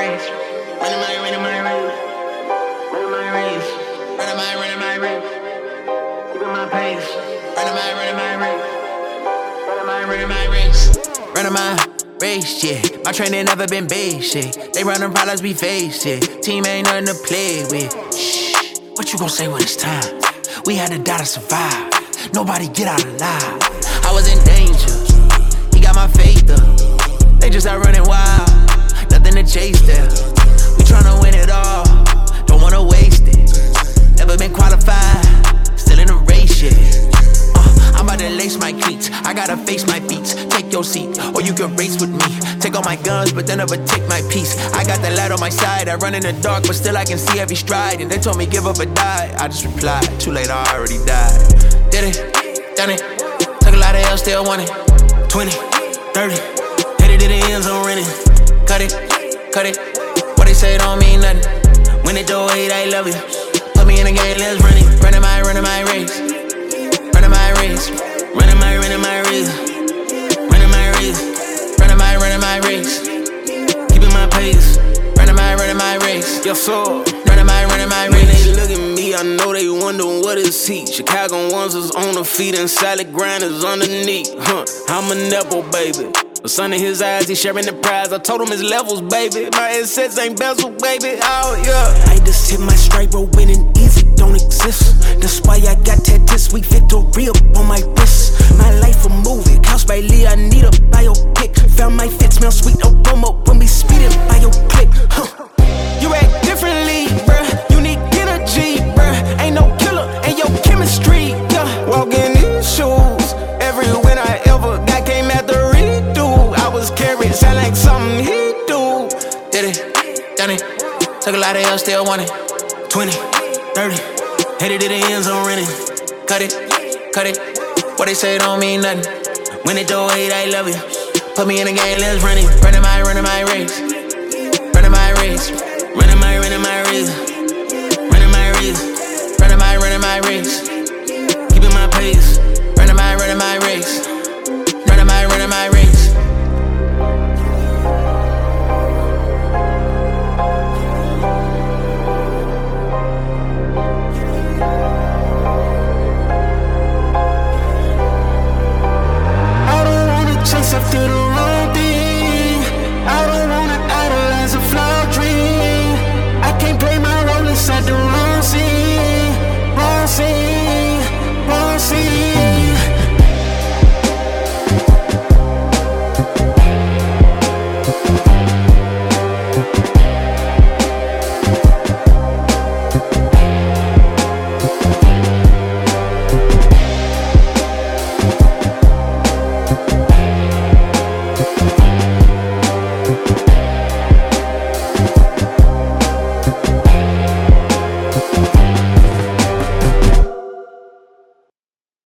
race. Running my race. Running my race. Running my race. Keeping my pace. Running my race. Running my race. Running my race, yeah. My training never been base, shit. They running problems we face, shit. Team ain't nothing to play with. Shh, what you gon' say when it's time? We had to die to survive. Nobody get out alive. I was in danger. He got my faith up. They just out running wild. Nothing to chase there. We tryna win it all. Don't wanna waste it. Never been qualified. Still in the race, yeah. I'm about to lace my cleats. I gotta face my beats. Take your seat, or you can race with me. Take all my guns, but then never take my piece. I got the light on my side. I run in the dark, but still I can see every stride. And they told me give up or die. I just replied, too late, I already died. Did it, done it. Took a lot of L, still want it. 20, 30, headed to the end zone running. Cut it, what they say don't mean nothing. When they do it, I love you. Put me in the game, let's run it. Running my race. Running my race. Running my race. Running my race. Running my race. Keeping my pace. Running my race. Yes, sir. Running my race. When they look at me, I know they wonder what is he. Chicago ones is on the feet and solid grind is underneath. I'm a Nepo, baby. The sun in his eyes, he sharing the prize. I told him his levels, baby. My assets ain't bezel, baby. Oh, yeah. I just hit my strike, bro, winning easy, don't exist. That's why I got tattoos, sweet victory up on my wrist. My life a movie, couch by Lee, I need a biopic. Found my fit, smell sweet aroma when we speeding by your click. You act differently, bruh. You need energy, bruh. Ain't no killer, ain't your chemistry, yeah. Walk in these shoes, every win I ever got came at the redo. I was carried, sound like something he do. Did it, done it. Took a lot of L, still want it. 20, 30, headed to the end zone running. Cut it, what they say don't mean nothing. When they do it, I love you. Put me in the game, let's run it. Running my